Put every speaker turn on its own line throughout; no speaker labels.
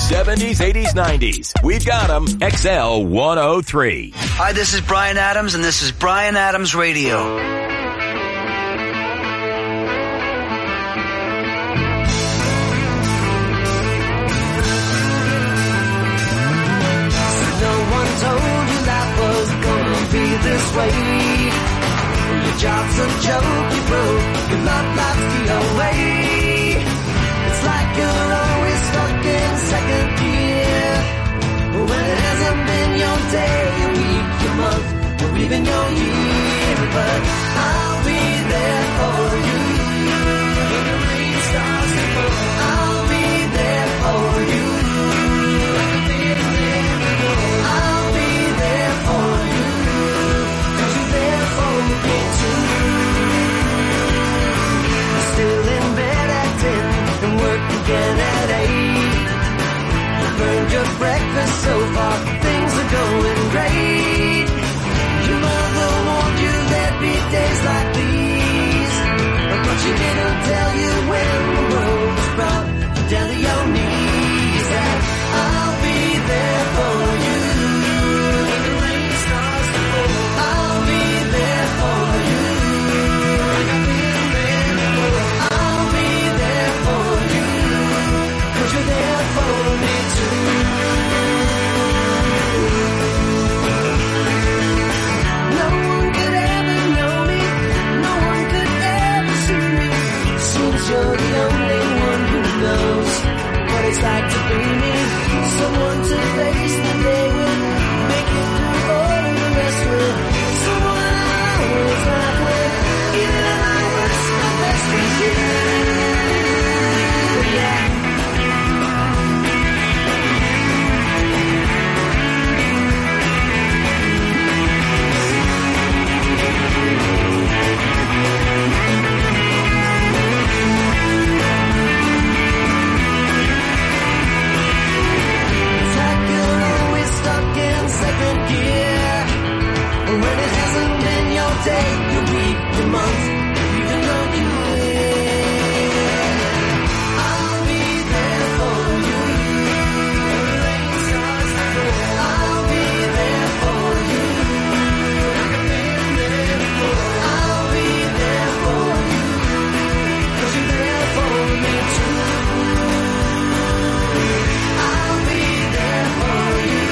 70s, 80s, 90s. We've got them. XL 103.
Hi, this is Bryan Adams, and this is Bryan Adams Radio.
This way, your job's a joke, you broke, your love life's the away. It's like you're always stuck in second gear. When it hasn't been your day, your week, your month, or even your year. But I'll be there for you. When the rain starts to fall, I'll be there for you. I'll be there for you. Still in bed at 10 and work again at 8. You burned your breakfast so far, things are going great. Your mother warned you there'd be days like these, but she didn't tell you when the world was brought down to your knees. And I'll be there for you when the rain starts to fall. I'll be there for you. You're there for me too. No one could ever know me, no one could ever see me. Seems you're the only one who knows what it's like to be me. Someone to face the day with, make it through all of the rest with. Someone I always laugh with, even if I was my best with you. Yeah. When it hasn't been your day, your week, your month, even your year, I'll be there for you. When the rain starts to fall, I'll be there for you. Like I've been there before, I'll be there for you. 'Cause you're there for me too. I'll be there for you.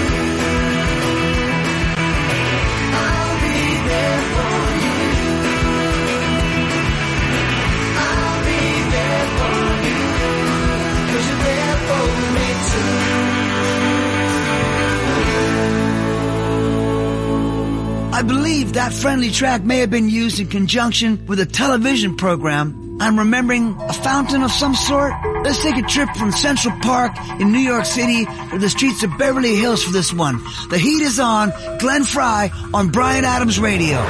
I believe that friendly track may have been used in conjunction with a television program. I'm remembering a fountain of some sort. Let's take a trip from Central Park in New York City to the streets of Beverly Hills for this one. The heat is on. Glenn Frey on Bryan Adams Radio.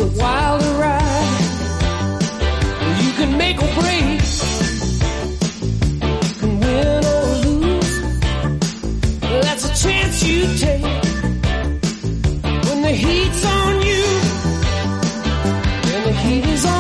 wilder ride. You can make or break, you can win or lose. That's a chance you take when the heat's on you, and the heat is on.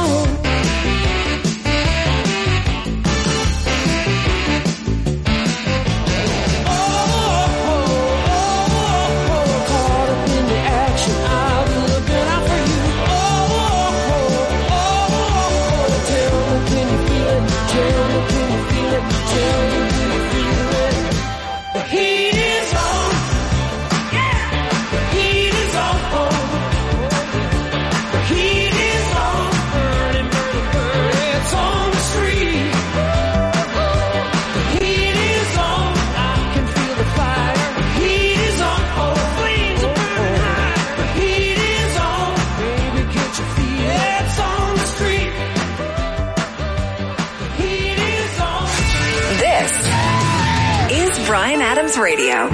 Bryan Adams Radio.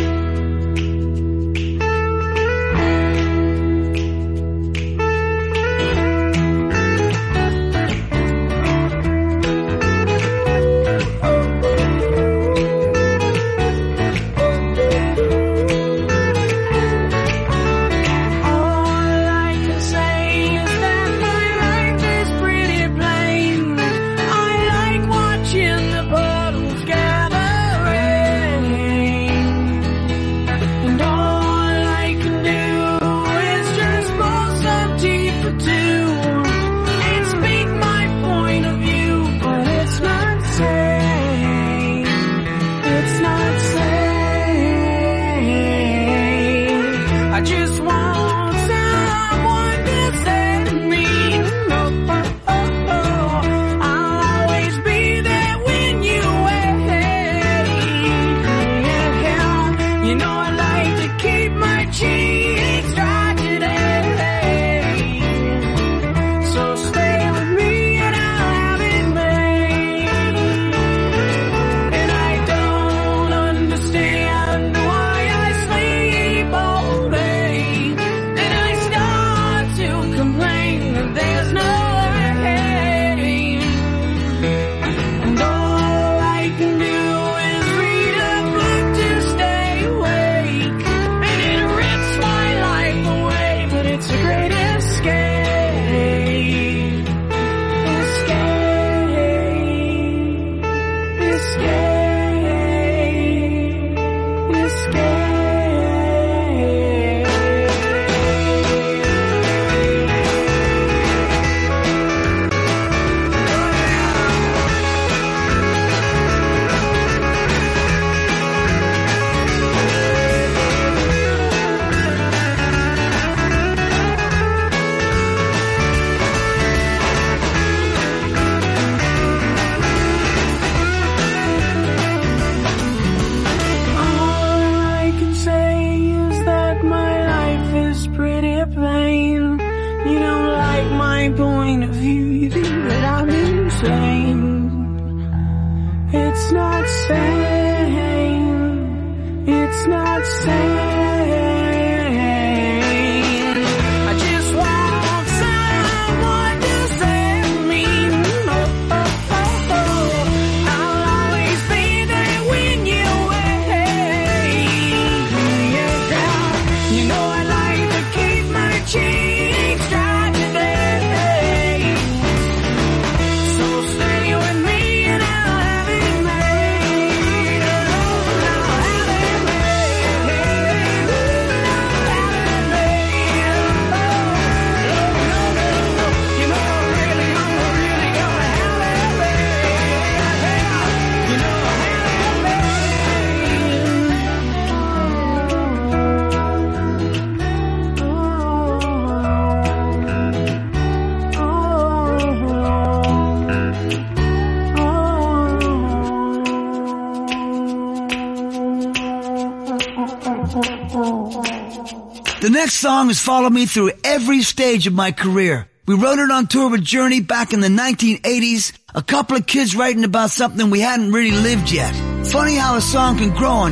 The next song has followed me through every stage of my career. We wrote it on tour with Journey back in the 1980s, a couple of kids writing about something we hadn't really lived yet. Funny how a song can grow on you.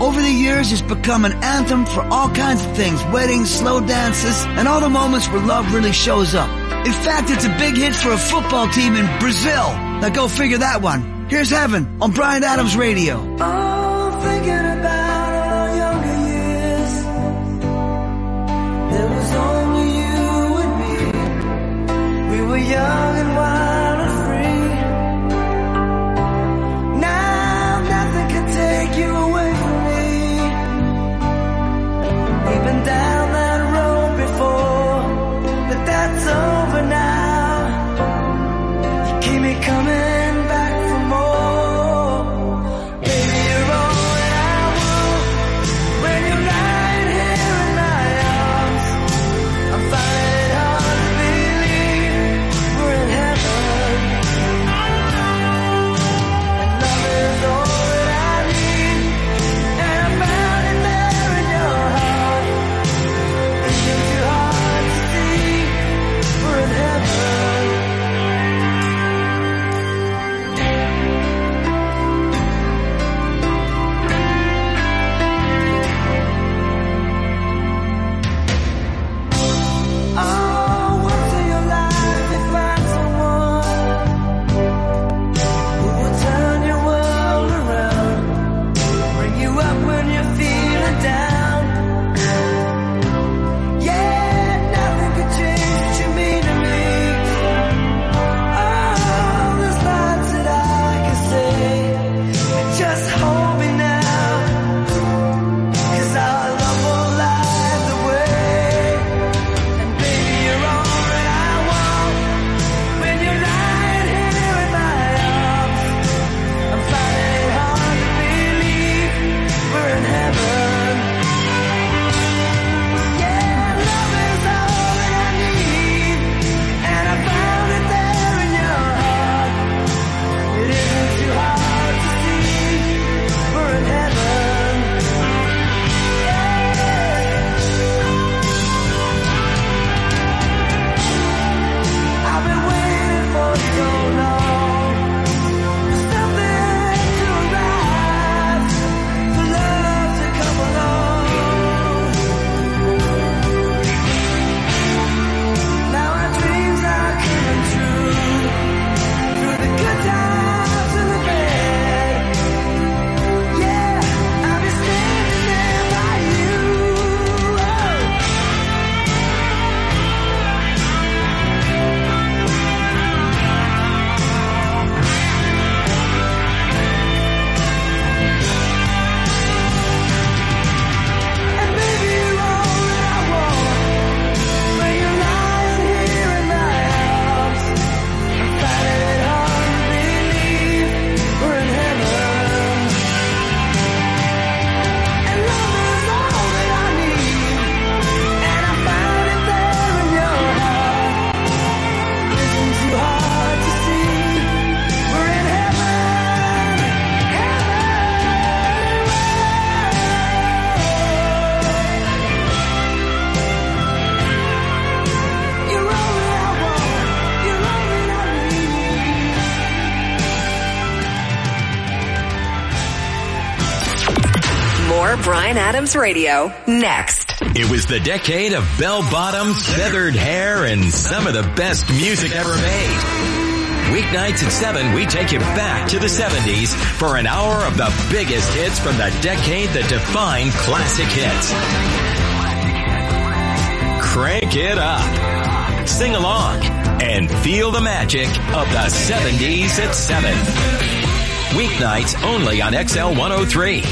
Over the years, it's become an anthem for all kinds of things, weddings, slow dances, and all the moments where love really shows up. In fact, it's a big hit for a football team in Brazil. Now go figure that one. Here's Heaven on Bryan Adams Radio.
Oh, thinking about our younger years, there was only you and me. We were young and wild and free. Now nothing can take you away from me. We've been down that road before, but that's over now. You keep me coming back for more. Baby, you're all that I want. When you're lying here in my arms, I'm finding it hard to believe we're in heaven. And love is all that I need, and I found it there in your heart. Isn't it too hard to see we're in heaven? Oh, once in your life you find someone who will turn your world around, bring you up when you're feeling down. Yeah, nothing could change what you mean to me. Oh, there's lots that I can say, but just hold me now, 'cause our love won't last away. And baby, you're all that I want. When you're lying here in my arms, I'm finding it hard to believe we're in heaven. Yeah, love is all that I need, and I found it there in your heart. It isn't too hard to see we're in heaven. I've been waiting for so long for something to arrive, for love to come along. Now our dreams are coming true, through the good times and the bad. Yeah, I'll be standing there by you. And baby, you're all that I want. When you're lying here in my arms, I'm finding it hard to believe we're in heaven. And love is all that I need, and I found it there in your heart. Isn't too hard to see we're in heaven. You're all that I want. You're all that I need.
More Bryan Adams Radio next.
It was the decade of bell-bottoms, feathered hair, and some of the best music ever made. Weeknights at 7, we take you back to the 70s for an hour of the biggest hits from the decade that defined classic hits. Crank it up, sing along, and feel the magic of the 70s at 7. Weeknights only on XL 103.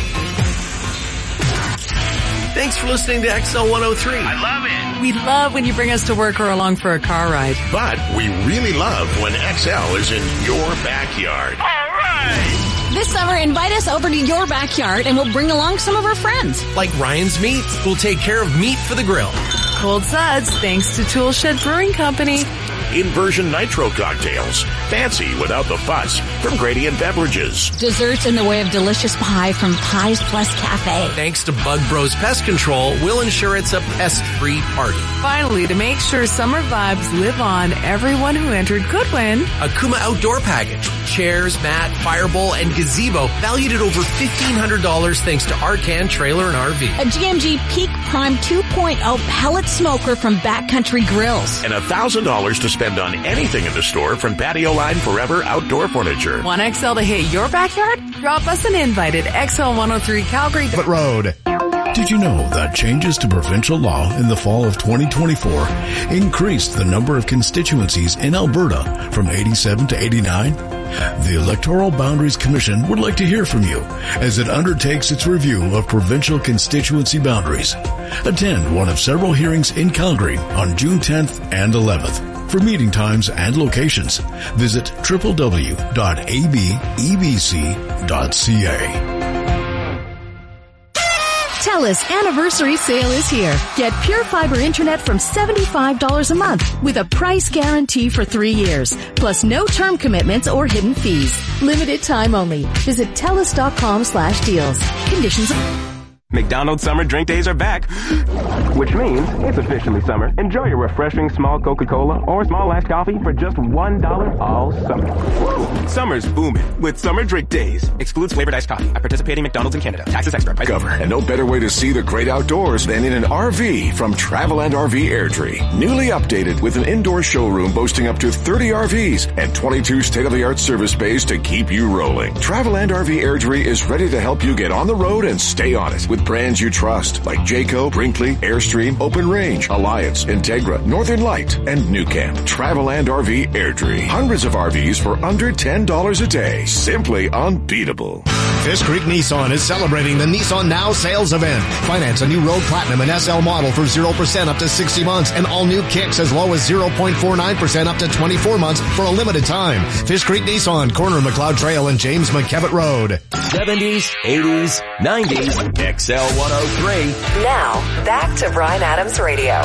Thanks for listening to XL 103.
I love it.
We love when you bring us to work or along for a car ride.
But we really love when XL is in your backyard. All right.
This summer, invite us over to your backyard and we'll bring along some of our friends.
Like Ryan's Meats, we'll take care of meat for the grill.
Cold Suds, thanks to Toolshed Brewing Company.
Inversion Nitro cocktails. Fancy without the fuss from Gradient Beverages.
Desserts in the way of delicious pie from Pies Plus Cafe.
Thanks to Bug Bros Pest Control, we'll ensure it's a pest-free party.
Finally, to make sure summer vibes live on, everyone who entered could win
Akuma Outdoor Package. chairs, mat, fire bowl, and gazebo valued at over $1,500 thanks to Arcan Trailer and RV.
A GMG Peak Prime 2.0 pellet smoker from Backcountry Grills.
And $1,000 to spend on anything in the store from Patio Line Forever Outdoor Furniture.
Want XL to hit your backyard? Drop us an invite at XL 103 Calgary
Road. Did you know that changes to provincial law in the fall of 2024 increased the number of constituencies in Alberta from 87 to 89? The Electoral Boundaries Commission would like to hear from you as it undertakes its review of provincial constituency boundaries. Attend one of several hearings in Calgary on June 10th and 11th. For meeting times and locations, visit www.abebc.ca.
TELUS Anniversary Sale is here. Get Pure Fiber Internet from $75 a month with a price guarantee for 3 years, plus no term commitments or hidden fees. Limited time only. Visit TELUS.com/deals. Conditions.
McDonald's summer drink days are back, which means it's officially summer. Enjoy your refreshing small Coca-Cola or small iced coffee for just $1 all summer. Woo! Summer's booming with summer drink days. Excludes flavored iced coffee at participating McDonald's in Canada. Taxes extra. Price
cover. And no better way to see the great outdoors than in an RV from Travel and RV Airdrie. Newly updated with an indoor showroom boasting up to 30 RVs and 22 state-of-the-art service bays to keep you rolling. Travel and RV Airdrie is ready to help you get on the road and stay on it with brands you trust like Jayco, Brinkley, Airstream, Open Range, Alliance, Integra, Northern Light, and Nucamp. Travel and RV Airdrie. Hundreds of RVs for under $10 a day. Simply unbeatable.
Fish Creek Nissan is celebrating the Nissan Now sales event. Finance a new Road Platinum and SL model for 0% up to 60 months and all new Kicks as low as 0.49% up to 24 months for a limited time. Fish Creek Nissan, corner of McLeod Trail and James McKevitt Road.
70s, 80s, 90s, XL 103.
Now, back to Bryan Adams Radio.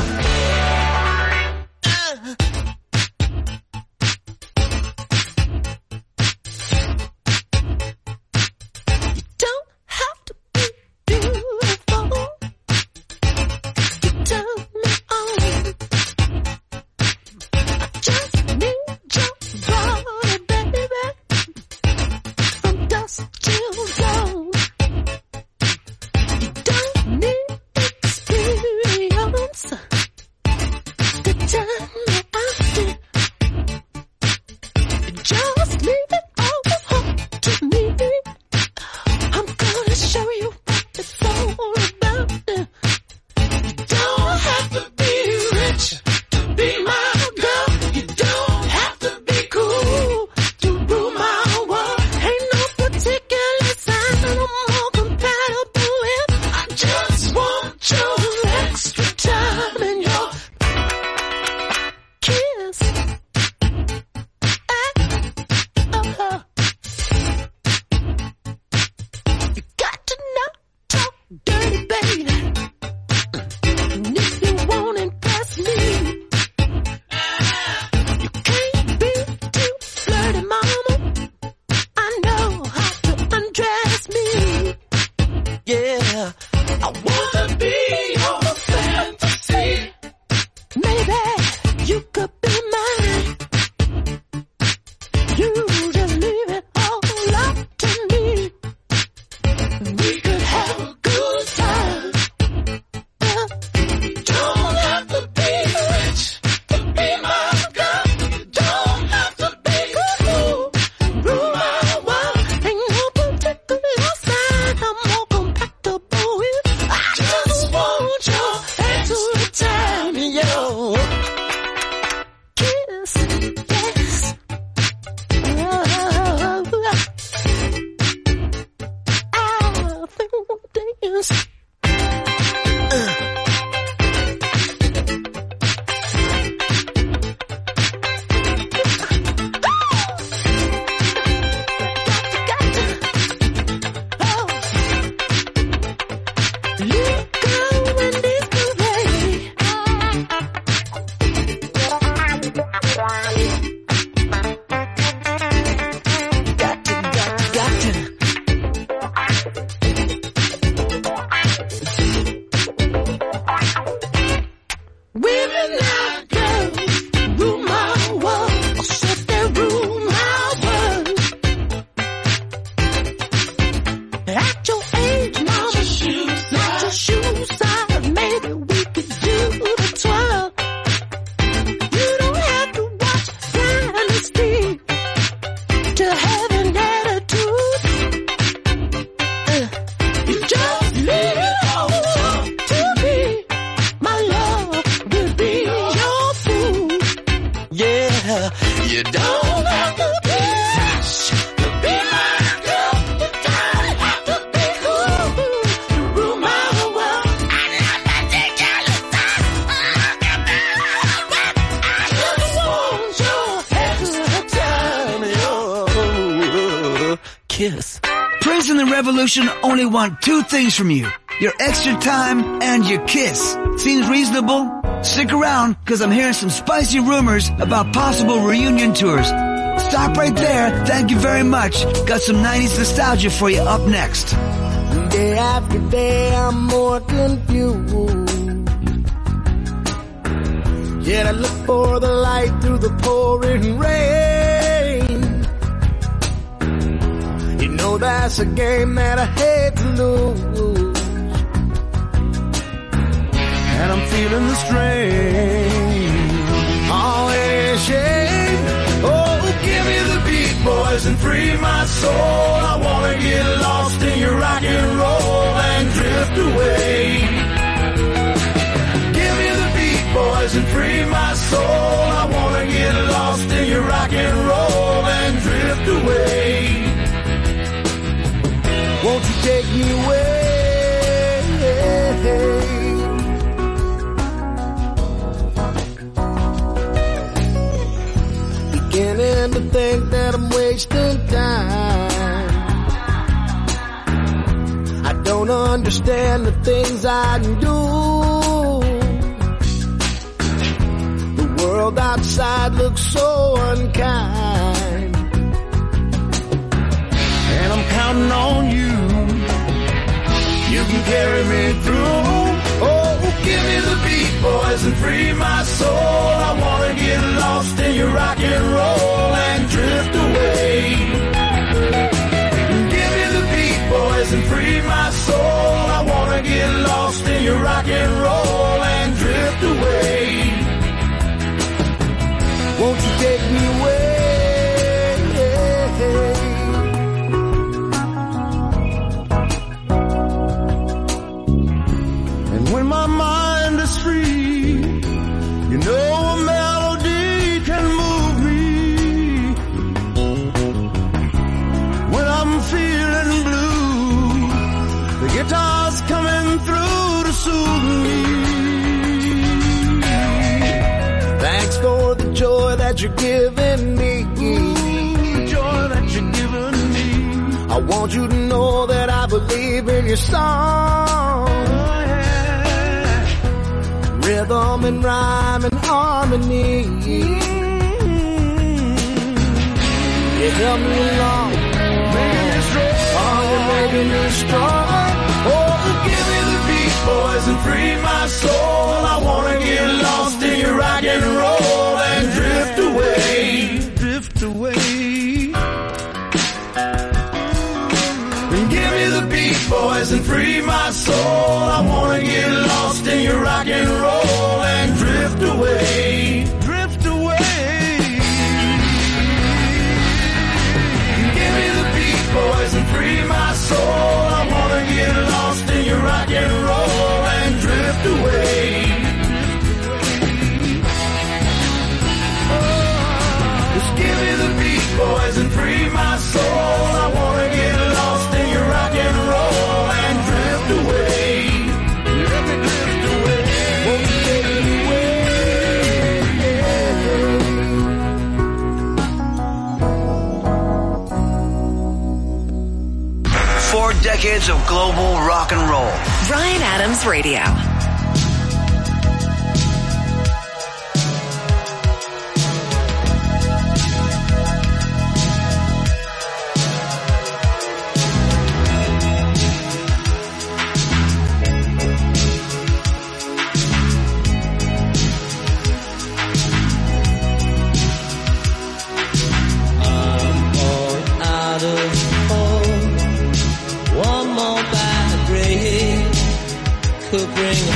You don't have to be rich to be my girl. You don't have to be cool to rule my world. I love my ridiculous time. I just want your extra time. Kiss.
Prince and the Revolution only want two things from you. Your extra time and your kiss. Seems reasonable? Stick around, cause I'm hearing some spicy rumors about possible reunion tours. Stop right there. Thank you very much. Got some 90s nostalgia for you up next.
Day after day I'm more confused. Yet I look for the light through the pouring rain. You know that's a game that I hate to lose. And I'm feeling the strain. Oh, any shame. Oh, give me the beat, boys, and free my soul. I wanna get lost in your rock and roll and drift away. Give me the beat, boys, and free my soul. I wanna get lost in your rock and roll and drift away. Won't you take me away? Beginning to think that I'm wasting time. I don't understand the things I do. The world outside looks so unkind. And I'm counting on you. You can carry me through. Oh, give me the beat, boys, and free my soul. I wanna get lost in your rock and roll and drift away. Give me the beat, boys, and free my soul. I wanna get lost in your rock and roll and drift away. Won't you take me away? When my mind is free, you know a melody can move me. When I'm feeling blue, the guitar's coming through to soothe me. Thanks for the joy that you're giving me. The joy that you're giving me. I want you to know that I believe in your song. Rhythm and rhyme and harmony. You help me along, making me strong. Oh, you're making me strong. Oh, give me the beat, boys, and free my soul. I wanna get lost in your rock and roll and drift away. Drift away. And give me the beat, boys, and free my soul. I wanna get lost in your rock and roll and drift away. Drift away. Give me the beat, boys, and free my soul. I wanna get lost in your rock and roll and drift away. Just give me the beat, boys, and free my soul. I wanna get lost in your rock and roll and drift away. Let me drift away. Won't you take me away?
4 decades of global rock and roll.
Bryan Adams Radio.
Could bring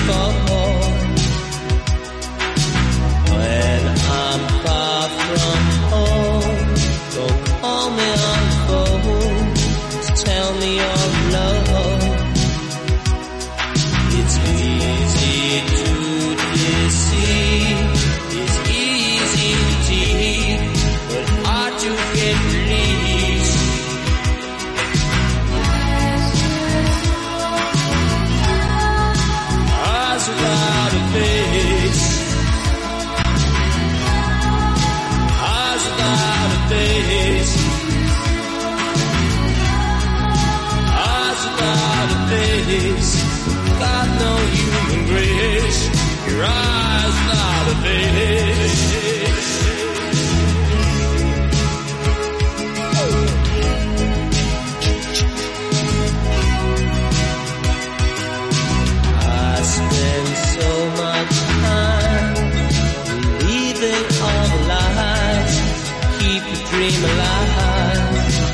your eyes without a face. I spend so much time believing all the lies, keep the dream alive.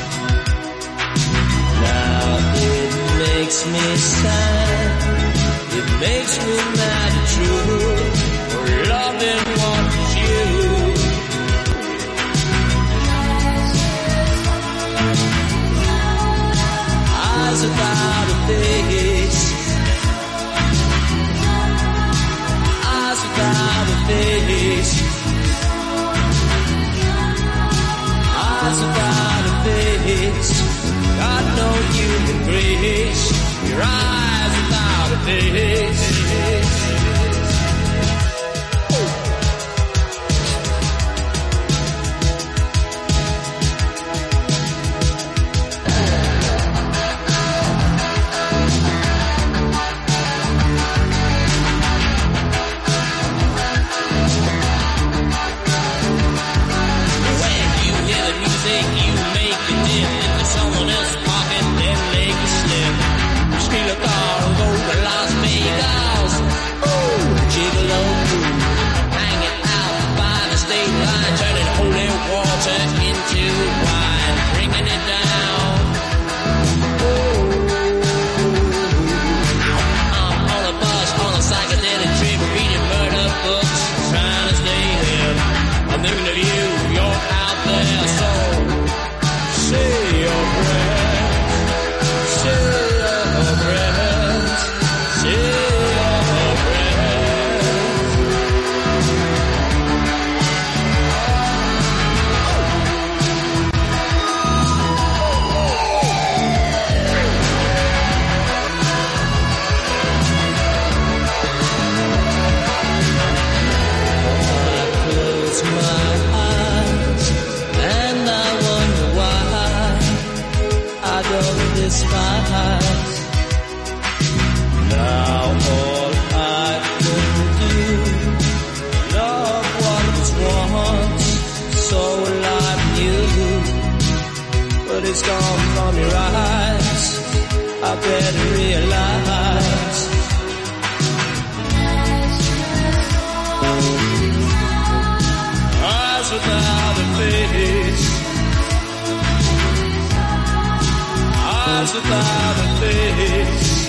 Now it makes me sad, it makes me mad and true, for loving what is you. Eyes without a face, eyes without a face, eyes without a face, got no human grace, your eyes without a face. It's gone from your eyes, I better realize. Eyes without a face, eyes without a face,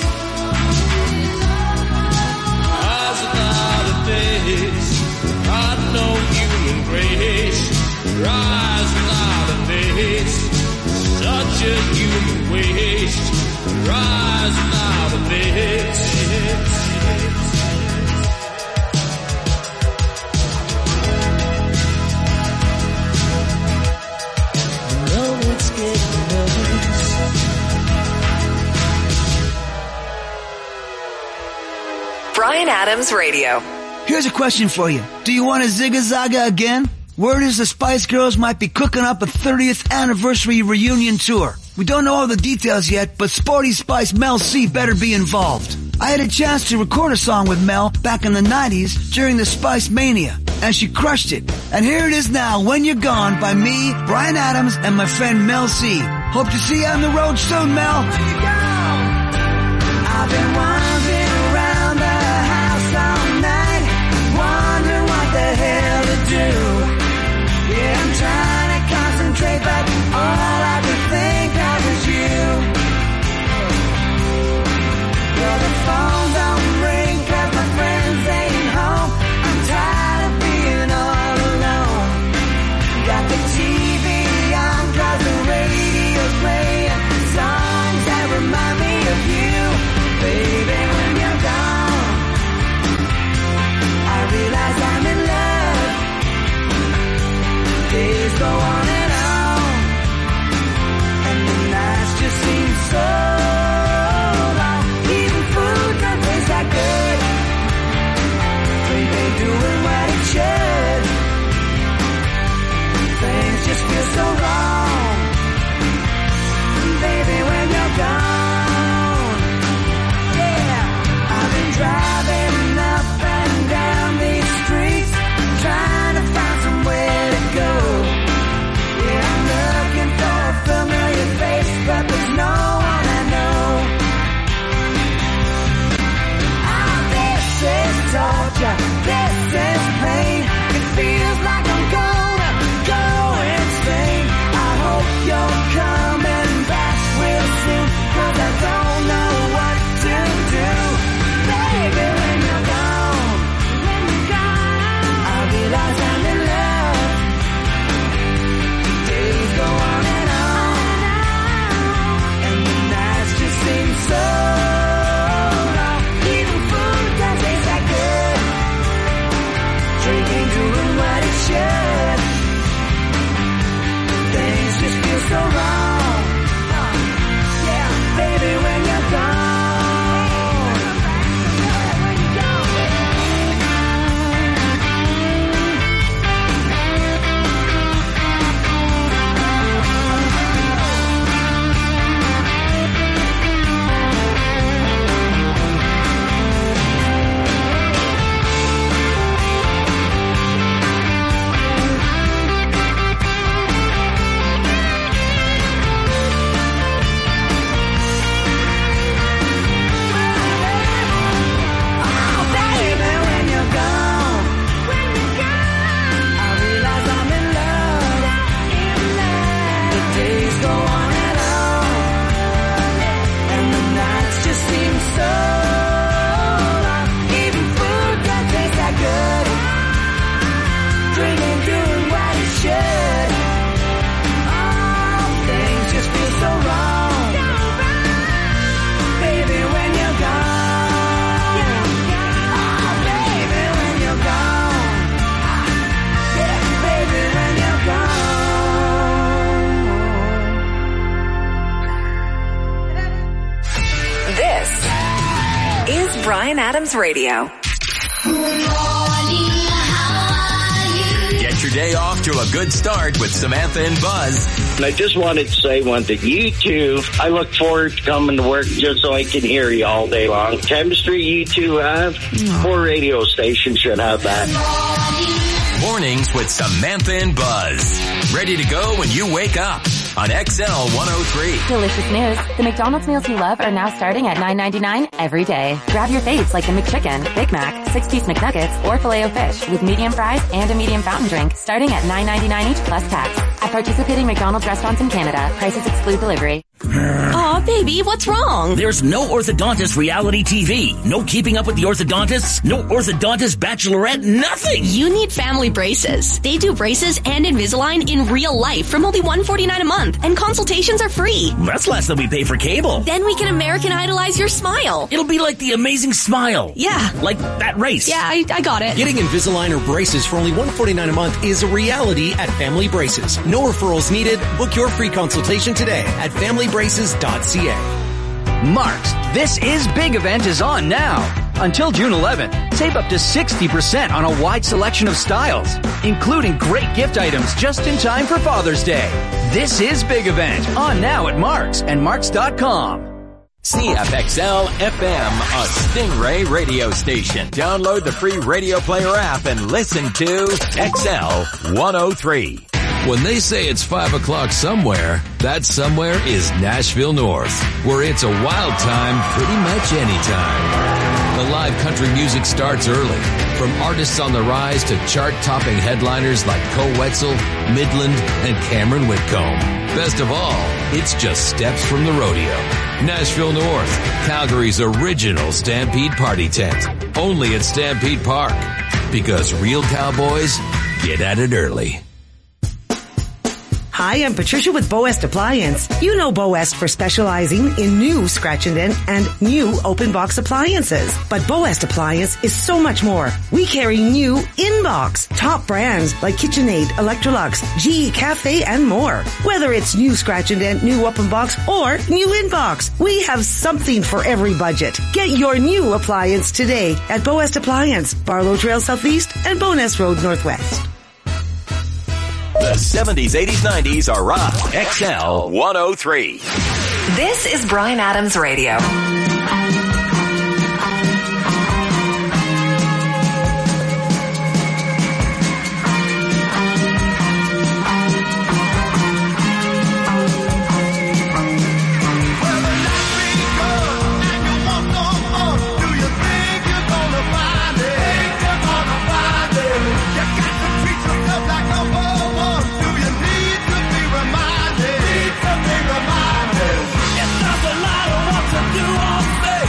eyes without a face, got no human grace, your eyes without a face. Such a human waste, rise without a face. I know it's getting worse.
Bryan Adams Radio.
Here's a question for you. Do you want to zigga-zagga again? Word is the Spice Girls might be cooking up a 30th anniversary reunion tour. We don't know all the details yet, but Sporty Spice Mel C better be involved. I had a chance to record a song with Mel back in the 90s during the Spice Mania, and she crushed it. And here it is now, When You're Gone, by me, Bryan Adams, and my friend Mel C. Hope to see you on the road soon, Mel.
I've been wandering around the house all night, wondering what the hell to do. Yeah, I'm trying to concentrate, but all I could think of is you. Well, the phone don't ring 'cause my friends ain't home. I'm tired of being all alone. Got the TV on 'cause the radio's playing songs that remind me of you. Baby, when you're
Adams Radio.
Get your day off to a good start with Samantha and Buzz.
And I just wanted to say one thing. You two, I look forward to coming to work just so I can hear you all day long. Chemistry you two have, 4 radio stations should have that.
Mornings with Samantha and Buzz. Ready to go when you wake up on XL 103.
Delicious news. The McDonald's meals you love are now starting at $9.99 every day. Grab your faves like the McChicken, Big Mac, 6-piece McNuggets, or Filet-O-Fish with medium fries and a medium fountain drink starting at $9.99 each plus tax. At participating McDonald's restaurants in Canada, prices exclude delivery.
Aw, baby, what's wrong?
There's no Orthodontist reality TV. No keeping up with the orthodontists. No orthodontist bachelorette. Nothing.
You need family braces. They do braces and Invisalign in real life from only $149 a month. And consultations are free.
That's less than we pay for cable.
Then we can American Idolize your smile.
It'll be like The Amazing Smile.
Yeah.
Like that race.
Yeah, I got it.
Getting Invisalign or braces for only $149 a month is a reality at Family Braces. No referrals needed. Book your free consultation today at familybraces.ca.
Marks, This Is Big event is on now. Until June 11th, save up to 60% on a wide selection of styles, including great gift items just in time for Father's Day. This Is Big event on now at Marks and Marks.com.
CFXL FM, a Stingray radio station. Download the free Radio Player app and listen to XL 103.
When they say it's 5 o'clock somewhere, that somewhere is Nashville North, where it's a wild time pretty much anytime. The live country music starts early, from artists on the rise to chart-topping headliners like Cole Wetzel, Midland, and Cameron Whitcomb. Best of all, it's just steps from the rodeo. Nashville North, Calgary's original Stampede party tent. Only at Stampede Park. Because real cowboys get at it early.
Hi, I'm Patricia with Bow West Appliance. You know Bow West for specializing in new scratch and dent and new open box appliances. But Bow West Appliance is so much more. We carry new in-box, top brands like KitchenAid, Electrolux, GE Cafe, and more. Whether it's new scratch and dent, new open box, or new in-box, we have something for every budget. Get your new appliance today at Bow West Appliance, Barlow Trail Southeast and Bowness Road Northwest.
The 70s, 80s, 90s are rock. XL 103.
This is Bryan Adams Radio.
It's not a lot of what to do all day.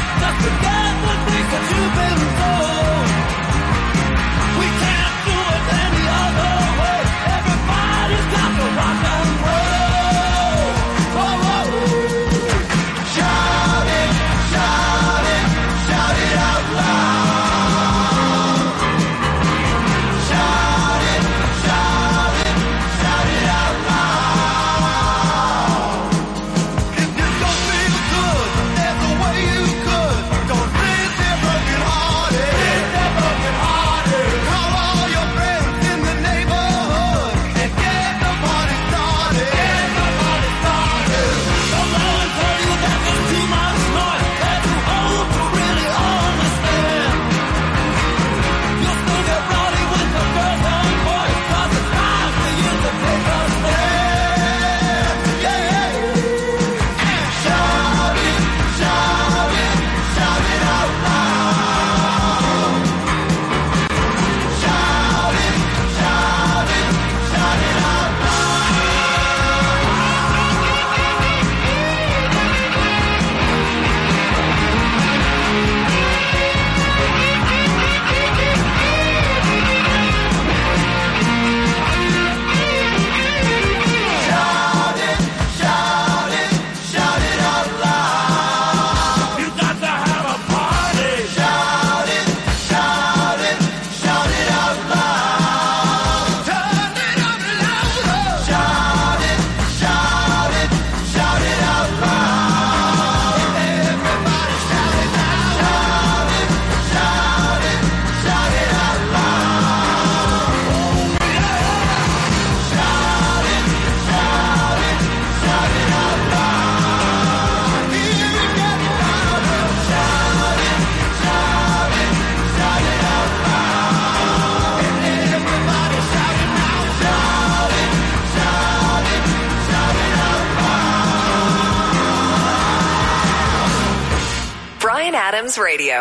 Adams Radio.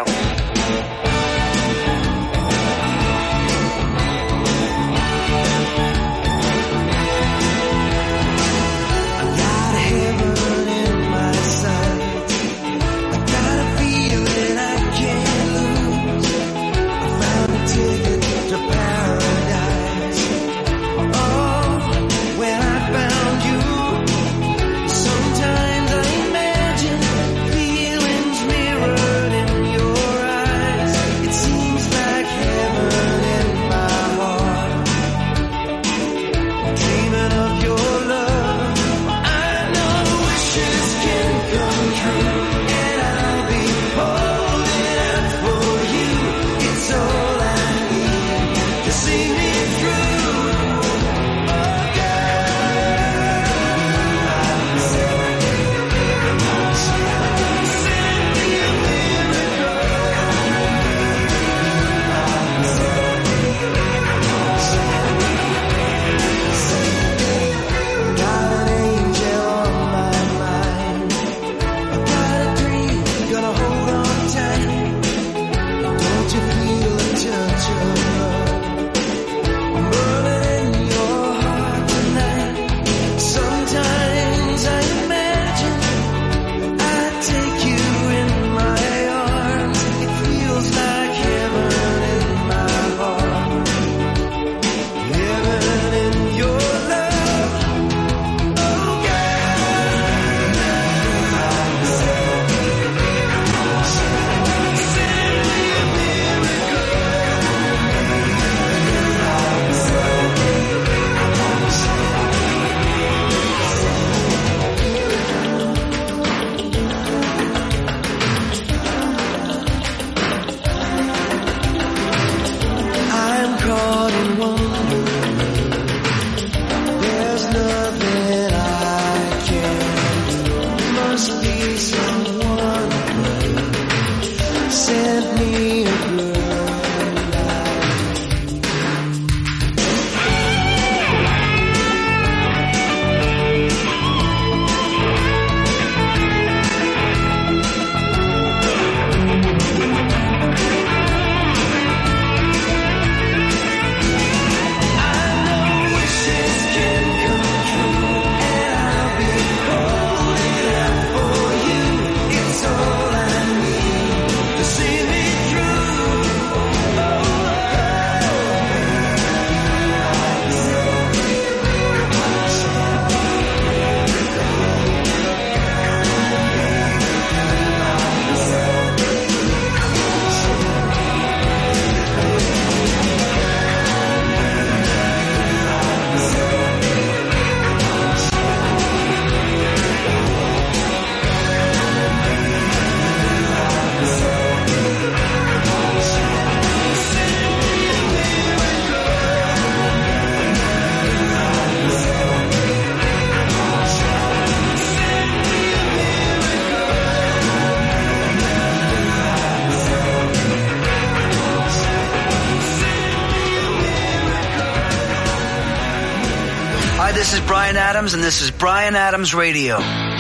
This is Bryan Adams, and this is Bryan Adams Radio.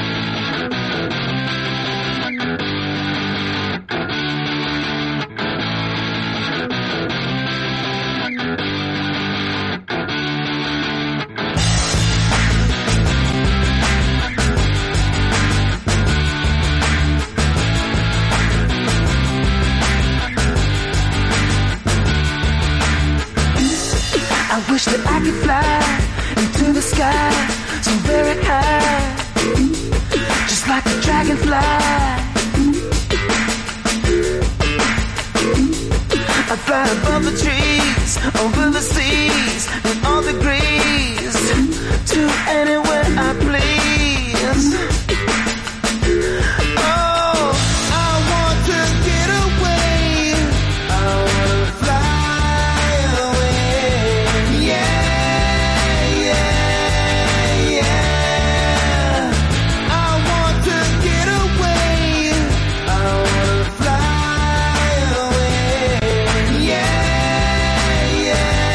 I wish that I could fly into the sky, so very high, just like a dragonfly. I'd fly above the trees, over the seas, in all degrees, to anywhere I please. Oh, I want to get away, I want to fly away, yeah. Yeah.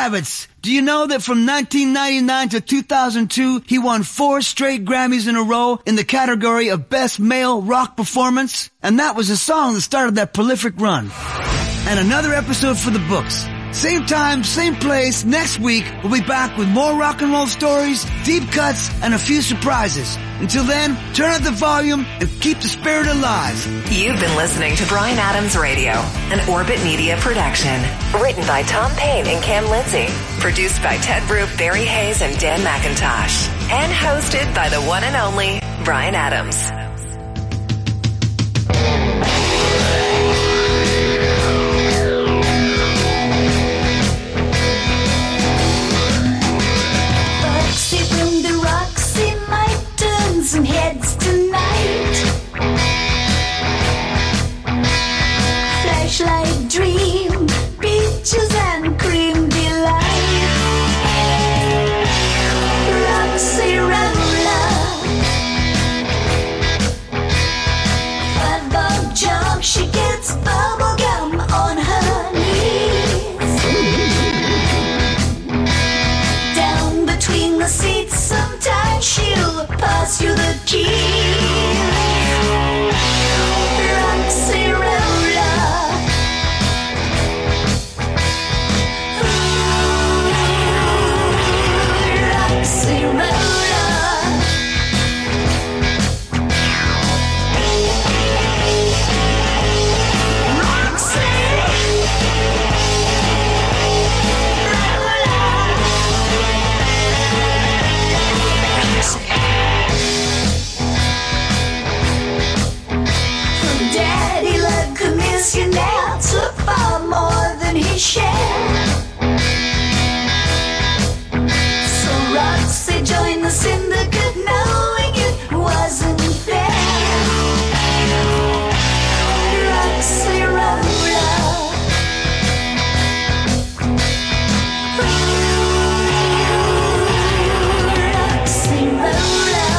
Kravitz. Do you know that from 1999 to 2002, he won 4 straight Grammys in a row in the category of Best Male Rock Performance? And that was the song that started that prolific run. And another episode for the books. Same time, same place, next week, we'll be back with more rock and roll stories, deep cuts, and a few surprises. Until then, turn up the volume and keep the spirit alive.
You've been listening to Bryan Adams Radio, an Orbit Media production. Written by Tom Payne and Cam Lindsay. Produced by Ted Brooke, Barry Hayes, and Dan McIntosh. And hosted by the one and only Bryan Adams.
Some heads tonight. Flashlight dream, beaches and cream delight. Roxy Roller, $5 jump, she gets bubble gum on her knees. Down between the seats, sometimes she'll pass you the keys. Roxy Roller. Ooh, Roxy Roller. You now took far more than his share. So Roxy joined the syndicate knowing it wasn't fair. Roxy Roller. Roxy Roller.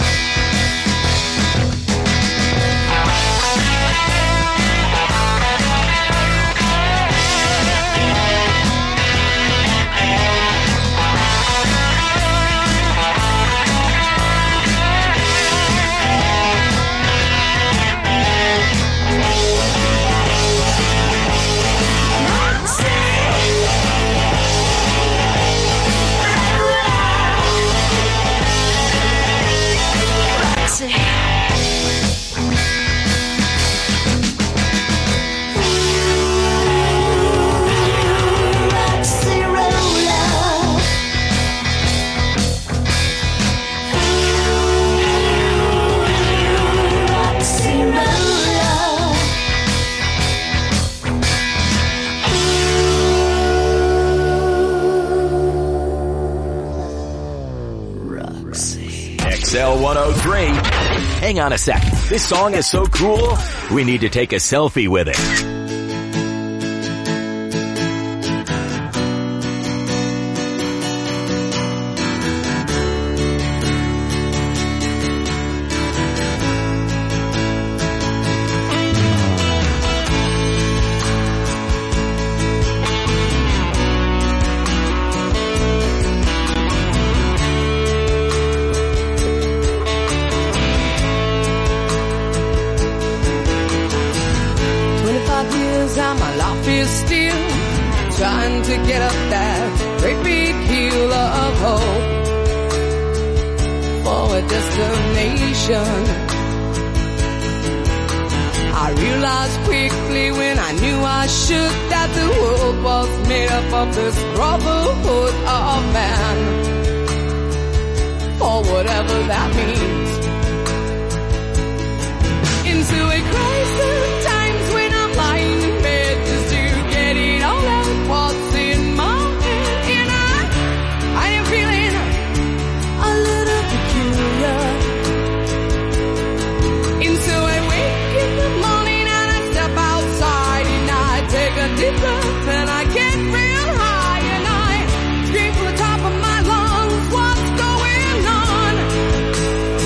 XL 103. Hang on a sec. This song is so cool, we need to take a selfie with it.
I realized quickly when I knew I should that the world was made up of this brotherhood of man, or whatever that means. Into a crisis, times when I'm lying in bed just to get it all out what's in my head, and I am feeling a little peculiar. And so I wake in the morning and I step outside and I take a deep breath and I get real high and I scream from the top of my lungs, what's going on?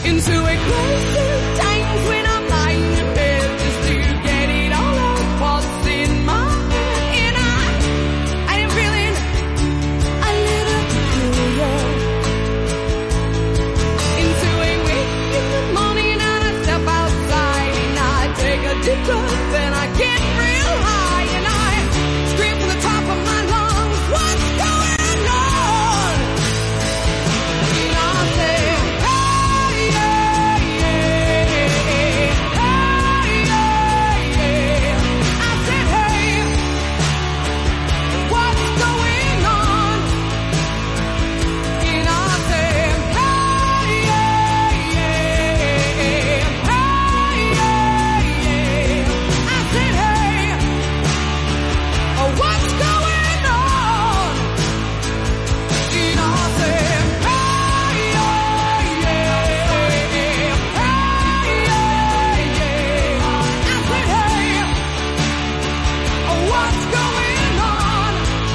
into a crisis times when I'm lying in bed just to get it all out what's in my head. And I am feeling a little peculiar. Into a week in the morning and I step outside and I take a deep breath and I get real high and I scream from the top of my lungs, what's going on? And I say, hey, yeah, yeah, hey, yeah, yeah. I said, hey, what's going on? And I said, hey, yeah, yeah, hey, yeah, yeah. I said, hey, what's going on? And I said, hey, yeah, yeah, hey, yeah, yeah. I said, hey, what's going on?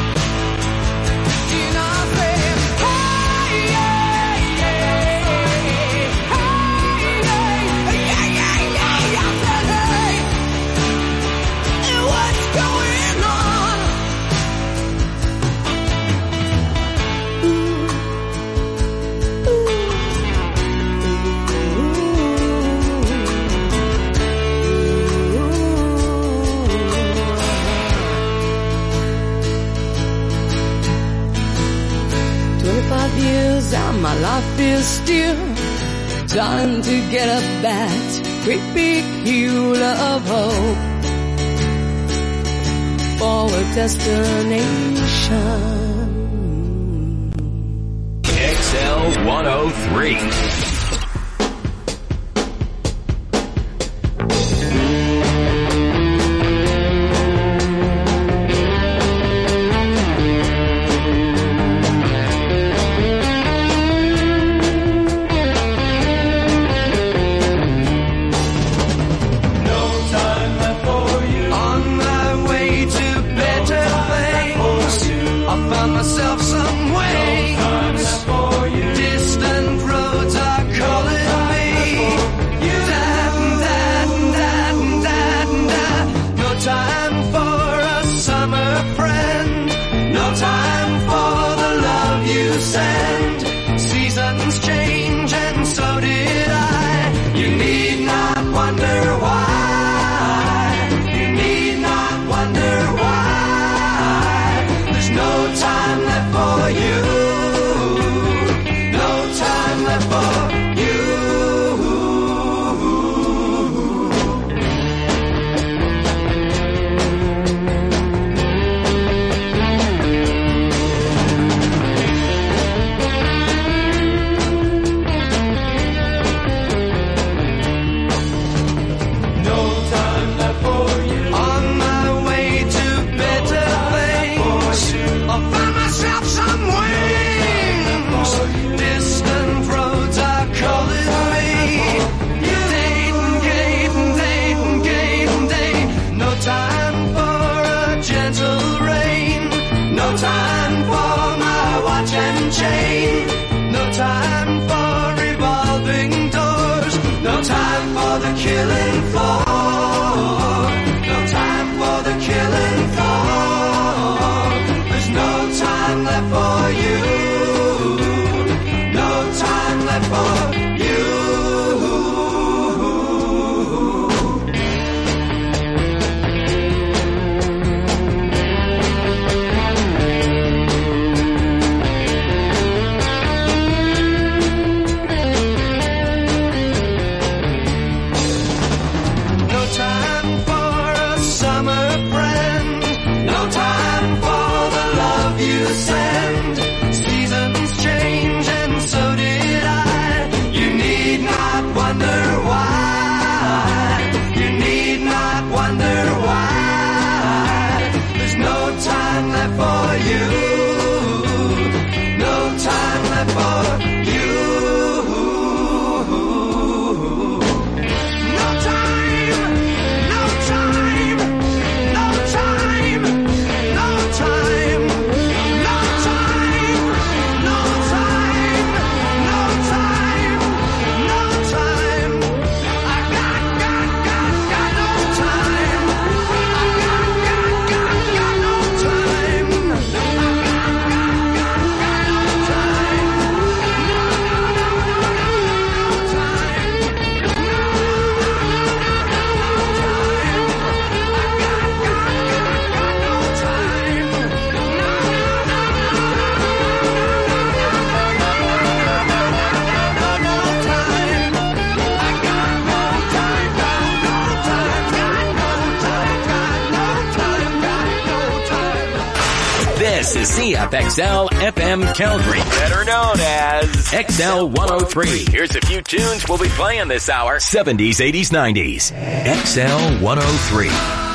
And I said, hey, yeah, yeah, hey, yeah, yeah. I said, hey, what's going on? Years and my life is still trying to get up that great big hill of hope for a destination.
XL 103.
On my way to better things, I found myself some ways. Distant roads are calling me. No time for a summer friend. No time for the love you send. Seasons change and so did I. You need not wonder why. You need not wonder why. There's no time left for you. No time left for you. On my way to better things, I'll find myself some wings. Distant roads are calling me. Dayton. No time for a gentle rain. No time for my watch and chain. No time for revolving doors. No time for the killing floor. No time for the killing floor. There's no time left for you. No time left for you.
CFXL FM Calgary, better known as XL 103. Here's a few tunes we'll be playing this hour. 70s, 80s, 90s. XL 103.